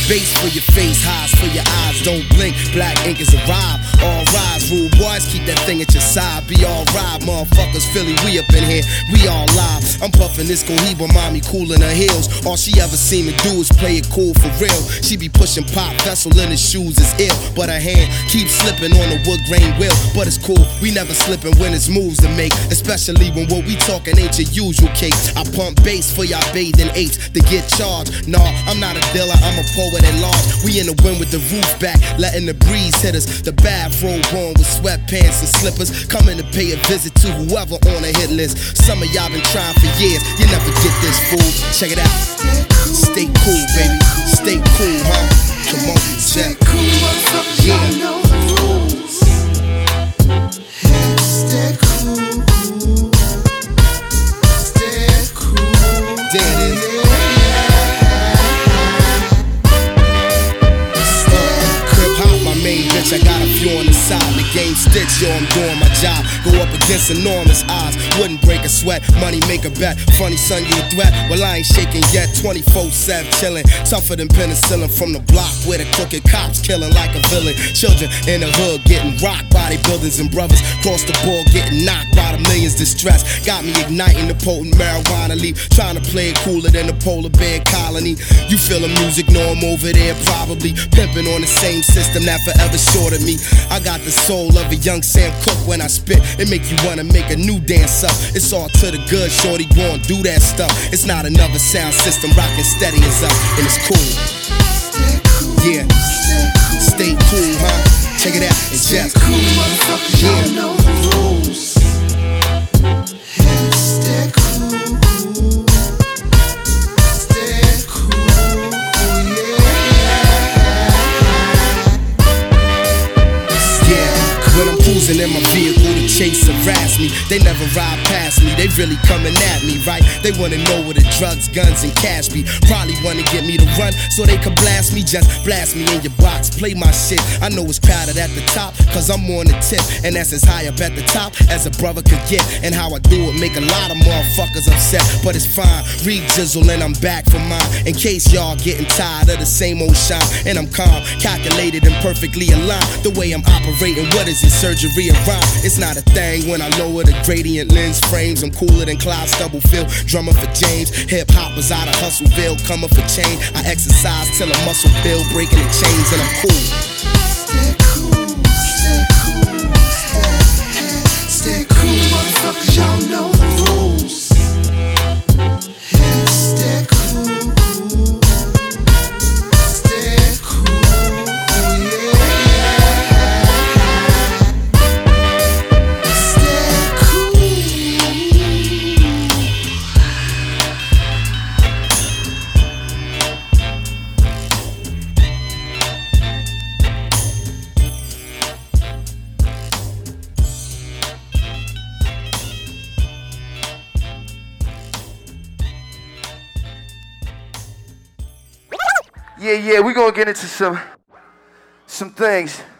Bass for your face, highs for your eyes, don't blink. Black ink is arrived. All rise, rude boys, keep that thing at your side. Be alright, motherfuckers, Philly, we up in here, we all live. I'm puffin' this Cohiba, mommy cool in her heels. All she ever seem to do is play it cool for real. She be pushing pop, vessel in his shoes is ill, but her hand keeps slipping on the wood grain wheel. But it's cool, we never slippin' when it's moves to make, especially when what we talkin' ain't your usual cake. I pump bass for y'all bathing apes to get charged. Nah, I'm not a dealer, I'm a poet at large. We in the wind with the roof back, letting the breeze hit us. The bathrobe on with sweatpants and slippers, coming to pay a visit to whoever on the hit list. Some of y'all been trying for years, you never get this, fool. Check it out. Stay cool, baby. Stay cool, huh? Come on, check. Yeah. Stay cool. There it is. Crip hop, my main bitch, I got a few on the side. The game stitch, yo, I'm doing my job. Go up against enormous odds, wouldn't break a sweat. Money make a bet, funny son, you a threat. Well, I ain't shaking yet, 24/7 chillin'. Tougher than penicillin from the block where the crooked cops killing like a villain. Children in the hood getting rocked by their buildings, and brothers cross the board getting knocked by the millions distressed. Got me igniting the potent marijuana leaf, trying to play it cooler than the polar bear colony. You feel the music, know I'm over there probably pimping on the same system that forever shorted me. I got the soul of a young Sam Cooke when I spit. It make you wanna make a new dance up. It's all to the good, shorty, go and do that stuff. It's not another sound system, rockin' steady as up, and it's cool. Yeah, stay cool, huh? Check it out, it's just cool, motherfuckers, y'all know the rules. Stay cool. When I'm cruising in my vehicle, the chase harass me. They never ride past me, they really coming at me, right? They wanna know where the drugs, guns, and cash be. Probably wanna get me to run so they can blast me. Just blast me in your box, play my shit. I know it's crowded at the top, cause I'm on the tip. And that's as high up at the top as a brother could get. And how I do it make a lot of motherfuckers upset, but it's fine. Read Jizzle and I'm back for mine. In case y'all getting tired of the same old shine. And I'm calm, calculated, and perfectly aligned. The way I'm operating, what is it? Surgery and rhyme, it's not a thing when I lower the gradient lens frames. I'm cooler than Clyde Stubblefield, drummer for James. Hip hoppers out of Hustleville, coming for change. I exercise till a muscle build, breaking the chains, and I'm cool. Stay cool, stay cool, stay cool, motherfuckers, y'all know the rules. Stay cool. Yeah, we're gonna get into some things.